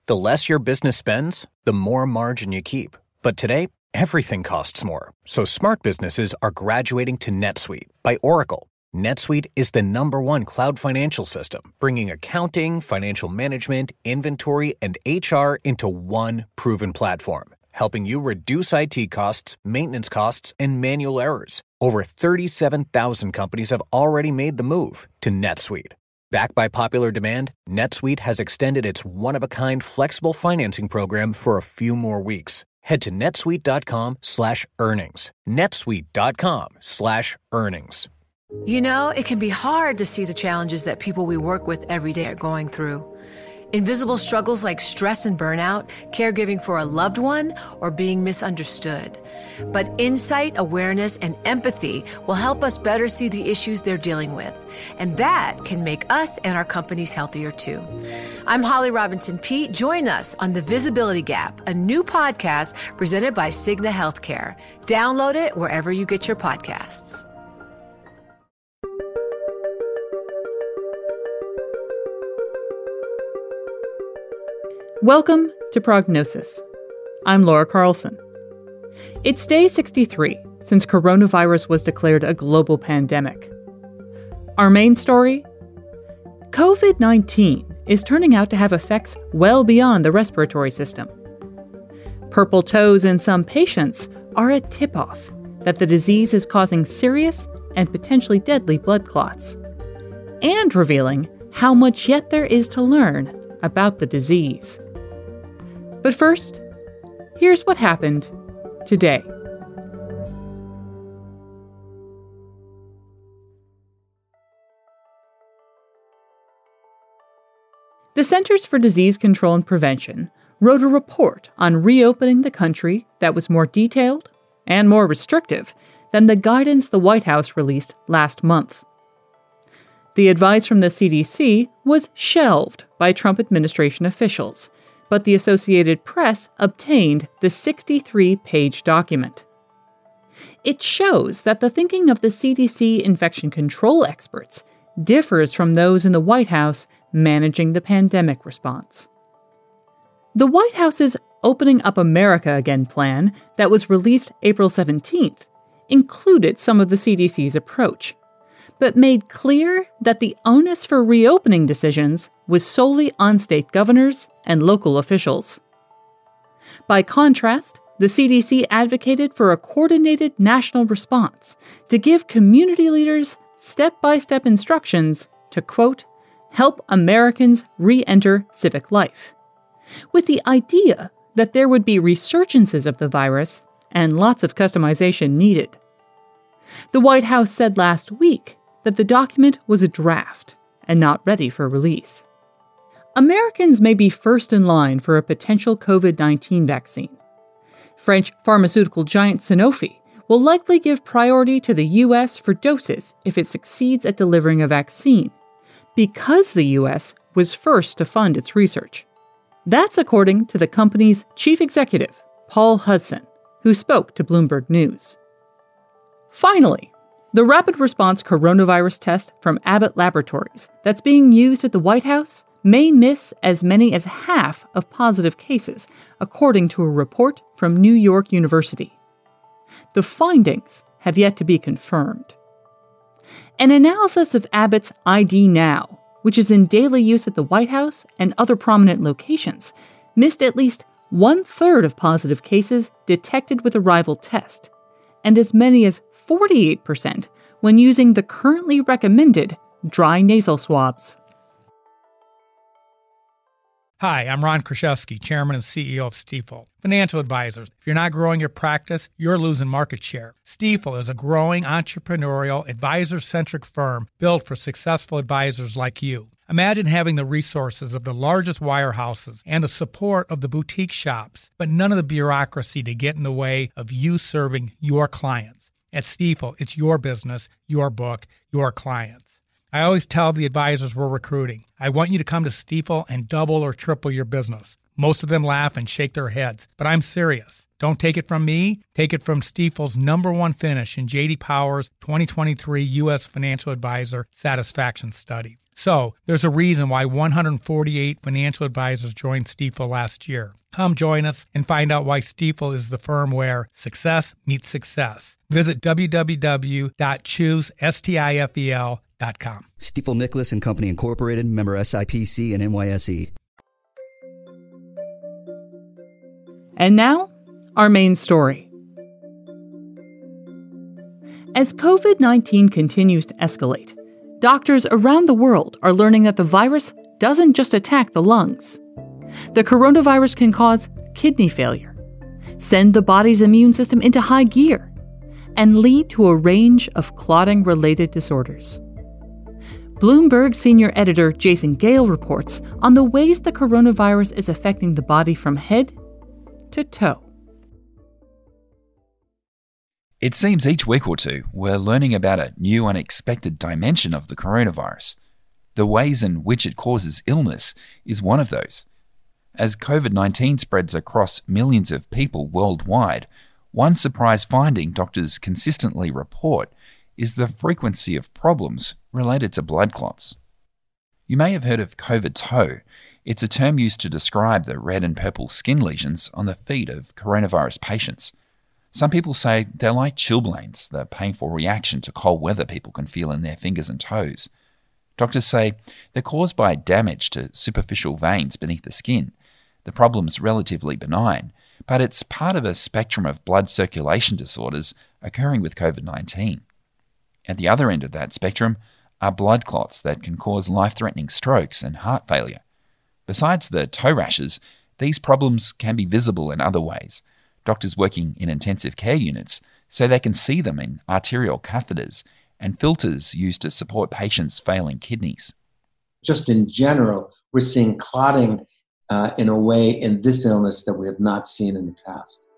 The less your business spends, the more margin you keep. But today, everything costs more. So smart businesses are graduating to NetSuite by Oracle. NetSuite is the #1 cloud financial system, bringing accounting, financial management, inventory, and HR into one proven platform, helping you reduce IT costs, maintenance costs, and manual errors. Over 37,000 companies have already made the move to NetSuite. Backed by popular demand, NetSuite has extended its one-of-a-kind flexible financing program for a few more weeks. Head to netsuite.com/earnings. netsuite.com/earnings. You know, it can be hard to see the challenges that people we work with every day are going through. Invisible struggles like stress and burnout, caregiving for a loved one, or being misunderstood. But insight, awareness, and empathy will help us better see the issues they're dealing with. And that can make us and our companies healthier too. I'm Holly Robinson Peete. Join us on The Visibility Gap, a new podcast presented by Cigna Healthcare. Download it wherever you get your podcasts. Welcome to Prognosis. I'm Laura Carlson. It's day 63 since coronavirus was declared a global pandemic. Our main story? COVID-19 is turning out to have effects well beyond the respiratory system. Purple toes in some patients are a tip-off that the disease is causing serious and potentially deadly blood clots, and revealing how much yet there is to learn about the disease. But first, here's what happened today. The Centers for Disease Control and Prevention wrote a report on reopening the country that was more detailed and more restrictive than the guidance the White House released last month. The advice from the CDC was shelved by Trump administration officials, but the Associated Press obtained the 63-page document. It shows that the thinking of the CDC infection control experts differs from those in the White House managing the pandemic response. The White House's Opening Up America Again plan that was released April 17th included some of the CDC's approach, but made clear that the onus for reopening decisions was solely on state governors and local officials. By contrast, the CDC advocated for a coordinated national response to give community leaders step-by-step instructions to, quote, help Americans re-enter civic life, with the idea that there would be resurgences of the virus and lots of customization needed. The White House said last week that the document was a draft and not ready for release. Americans may be first in line for a potential COVID-19 vaccine. French pharmaceutical giant Sanofi will likely give priority to the U.S. for doses if it succeeds at delivering a vaccine, because the U.S. was first to fund its research. That's according to the company's chief executive, Paul Hudson, who spoke to Bloomberg News. Finally, the rapid response coronavirus test from Abbott Laboratories that's being used at the White House may miss as many as half of positive cases, according to a report from New York University. The findings have yet to be confirmed. An analysis of Abbott's ID Now, which is in daily use at the White House and other prominent locations, missed at least 1/3 of positive cases detected with a rival test, and as many as 48% when using the currently recommended dry nasal swabs. Hi, I'm Ron Kruszewski, Chairman and CEO of Stifel. Financial advisors, if you're not growing your practice, you're losing market share. Stifel is a growing entrepreneurial, advisor-centric firm built for successful advisors like you. Imagine having the resources of the largest wirehouses and the support of the boutique shops, but none of the bureaucracy to get in the way of you serving your clients. At Stifel, it's your business, your book, your clients. I always tell the advisors we're recruiting, I want you to come to Stifel and double or triple your business. Most of them laugh and shake their heads, but I'm serious. Don't take it from me. Take it from Stifel's #1 finish in J.D. Power's 2023 U.S. Financial Advisor Satisfaction Study. So there's a reason why 148 financial advisors joined Stifel last year. Come join us and find out why Stifel is the firm where success meets success. Visit www.choosestifel.com. Stifel Nicholas and Company Incorporated, member SIPC and NYSE. And now, our main story. As COVID-19 continues to escalate, doctors around the world are learning that the virus doesn't just attack the lungs. The coronavirus can cause kidney failure, send the body's immune system into high gear, and lead to a range of clotting-related disorders. Bloomberg senior editor Jason Gale reports on the ways the coronavirus is affecting the body from head to toe. It seems each week or two we're learning about a new unexpected dimension of the coronavirus. The ways in which it causes illness is one of those. As COVID-19 spreads across millions of people worldwide, one surprise finding doctors consistently report is the frequency of problems related to blood clots. You may have heard of COVID toe. It's a term used to describe the red and purple skin lesions on the feet of coronavirus patients. Some people say they're like chilblains, the painful reaction to cold weather people can feel in their fingers and toes. Doctors say they're caused by damage to superficial veins beneath the skin. The problem's relatively benign, but it's part of a spectrum of blood circulation disorders occurring with COVID-19. At the other end of that spectrum are blood clots that can cause life-threatening strokes and heart failure. Besides the toe rashes, these problems can be visible in other ways. Doctors working in intensive care units say they can see them in arterial catheters and filters used to support patients' failing kidneys. Just in general, we're seeing clotting in a way in this illness that we have not seen in the past.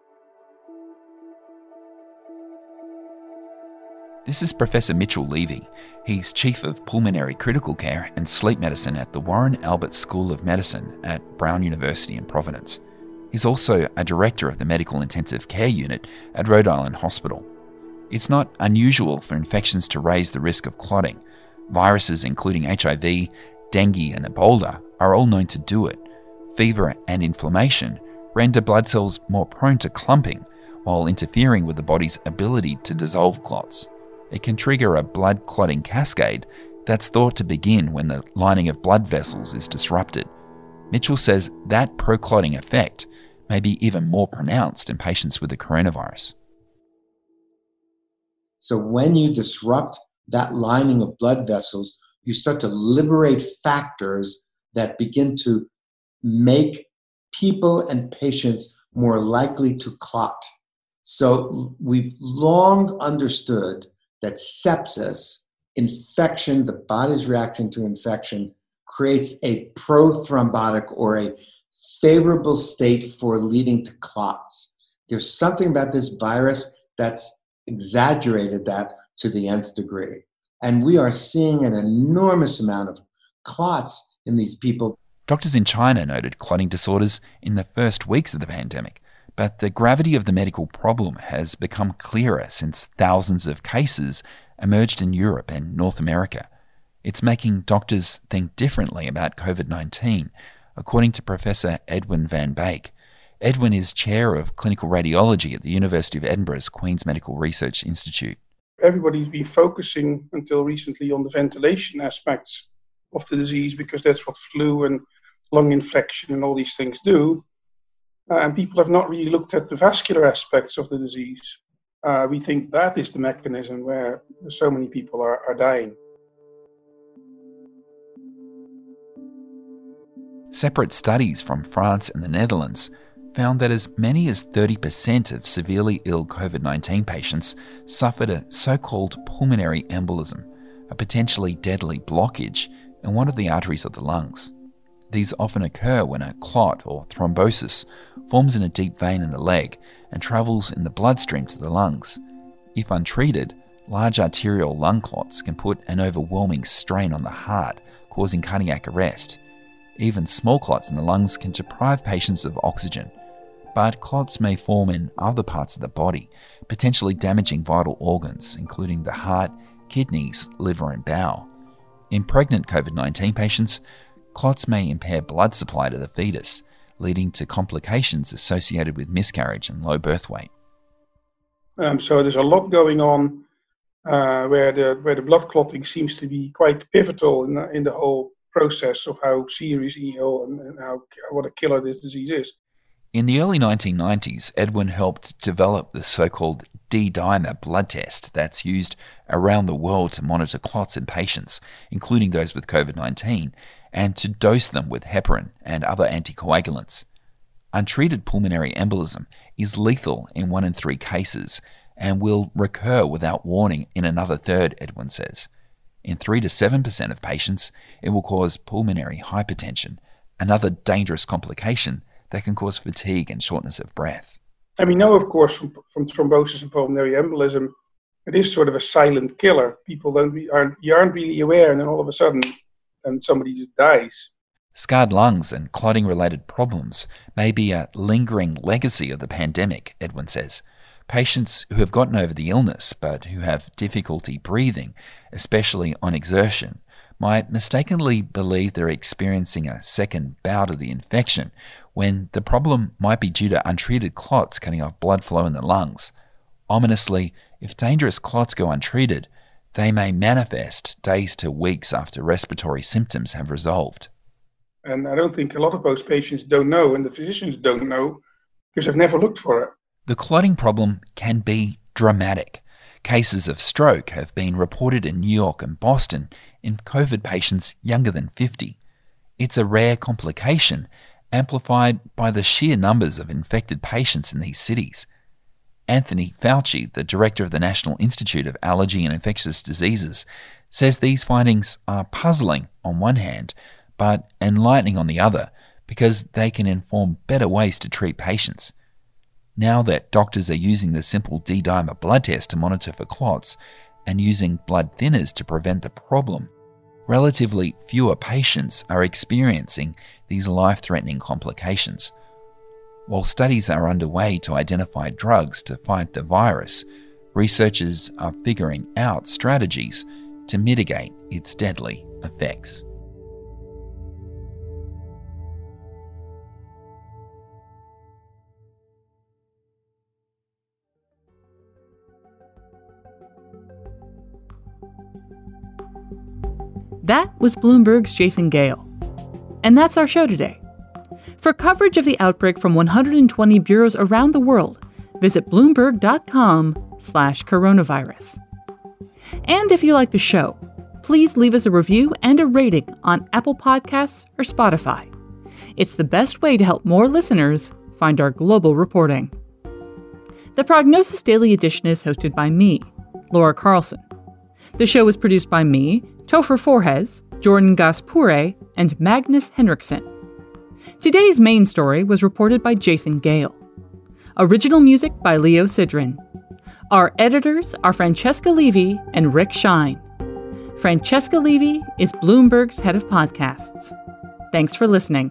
This is Professor Mitchell Levy. He's Chief of Pulmonary Critical Care and Sleep Medicine at the Warren Albert School of Medicine at Brown University in Providence. He's also a director of the Medical Intensive Care Unit at Rhode Island Hospital. It's not unusual for infections to raise the risk of clotting. Viruses including HIV, dengue and Ebola are all known to do it. Fever and inflammation render blood cells more prone to clumping while interfering with the body's ability to dissolve clots. It can trigger a blood clotting cascade that's thought to begin when the lining of blood vessels is disrupted. Mitchell says that pro-clotting effect may be even more pronounced in patients with the coronavirus. So when you disrupt that lining of blood vessels, you start to liberate factors that begin to make people and patients more likely to clot. So we've long understood that sepsis, infection, the body's reaction to infection, creates a prothrombotic or a favorable state for leading to clots. There's something about this virus that's exaggerated that to the nth degree. And we are seeing an enormous amount of clots in these people. Doctors in China noted clotting disorders in the first weeks of the pandemic, but the gravity of the medical problem has become clearer since thousands of cases emerged in Europe and North America. It's making doctors think differently about COVID-19, according to Professor Edwin van Beek. Edwin is chair of clinical radiology at the University of Edinburgh's Queen's Medical Research Institute. Everybody's been focusing until recently on the ventilation aspects of the disease because that's what flu and lung infection and all these things do. And people have not really looked at the vascular aspects of the disease. We think that is the mechanism where so many people are dying. Separate studies from France and the Netherlands found that as many as 30% of severely ill COVID-19 patients suffered a so-called pulmonary embolism, a potentially deadly blockage in one of the arteries of the lungs. These often occur when a clot or thrombosis forms in a deep vein in the leg and travels in the bloodstream to the lungs. If untreated, large arterial lung clots can put an overwhelming strain on the heart, causing cardiac arrest. Even small clots in the lungs can deprive patients of oxygen, but clots may form in other parts of the body, potentially damaging vital organs, including the heart, kidneys, liver and bowel. In pregnant COVID-19 patients, clots may impair blood supply to the fetus, leading to complications associated with miscarriage and low birth weight. So there's a lot going on where the blood clotting seems to be quite pivotal in the whole process of how serious EO and what a killer this disease is. In the early 1990s, Edwin helped develop the so-called D-dimer blood test that's used around the world to monitor clots in patients, including those with COVID-19, and to dose them with heparin and other anticoagulants. Untreated pulmonary embolism is lethal in 1 in 3 cases and will recur without warning in another third, Edwin says. In 3 to 7% of patients, it will cause pulmonary hypertension, another dangerous complication that can cause fatigue and shortness of breath. And we know, of course, from thrombosis and pulmonary embolism, it is sort of a silent killer. People you aren't really aware, and then all of a sudden, somebody just dies. Scarred lungs and clotting-related problems may be a lingering legacy of the pandemic, Edwin says. Patients who have gotten over the illness but who have difficulty breathing, especially on exertion, might mistakenly believe they're experiencing a second bout of the infection when the problem might be due to untreated clots cutting off blood flow in the lungs. Ominously, if dangerous clots go untreated, they may manifest days to weeks after respiratory symptoms have resolved. And I don't think a lot of those patients don't know, and the physicians don't know, because they've never looked for it. The clotting problem can be dramatic. Cases of stroke have been reported in New York and Boston in COVID patients younger than 50. It's a rare complication, amplified by the sheer numbers of infected patients in these cities. Anthony Fauci, the director of the National Institute of Allergy and Infectious Diseases, says these findings are puzzling on one hand, but enlightening on the other, because they can inform better ways to treat patients. Now that doctors are using the simple D-dimer blood test to monitor for clots and using blood thinners to prevent the problem, relatively fewer patients are experiencing these life-threatening complications. While studies are underway to identify drugs to fight the virus, researchers are figuring out strategies to mitigate its deadly effects. That was Bloomberg's Jason Gale. And that's our show today. For coverage of the outbreak from 120 bureaus around the world, visit bloomberg.com/coronavirus. And if you like the show, please leave us a review and a rating on Apple Podcasts or Spotify. It's the best way to help more listeners find our global reporting. The Prognosis Daily Edition is hosted by me, Laura Carlson. The show was produced by me, Topher Forhes, Jordan Gaspure, and Magnus Henriksen. Today's main story was reported by Jason Gale. Original music by Leo Sidran. Our editors are Francesca Levy and Rick Shine. Francesca Levy is Bloomberg's head of podcasts. Thanks for listening.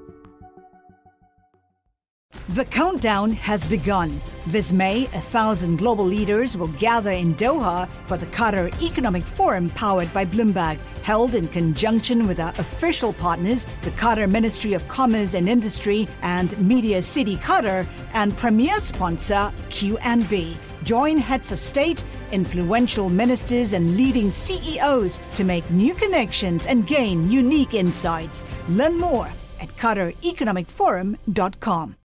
The countdown has begun. This May, 1,000 global leaders will gather in Doha for the Qatar Economic Forum powered by Bloomberg, held in conjunction with our official partners, the Qatar Ministry of Commerce and Industry and Media City Qatar, and premier sponsor QNB. Join heads of state, influential ministers, and leading CEOs to make new connections and gain unique insights. Learn more at QatarEconomicForum.com.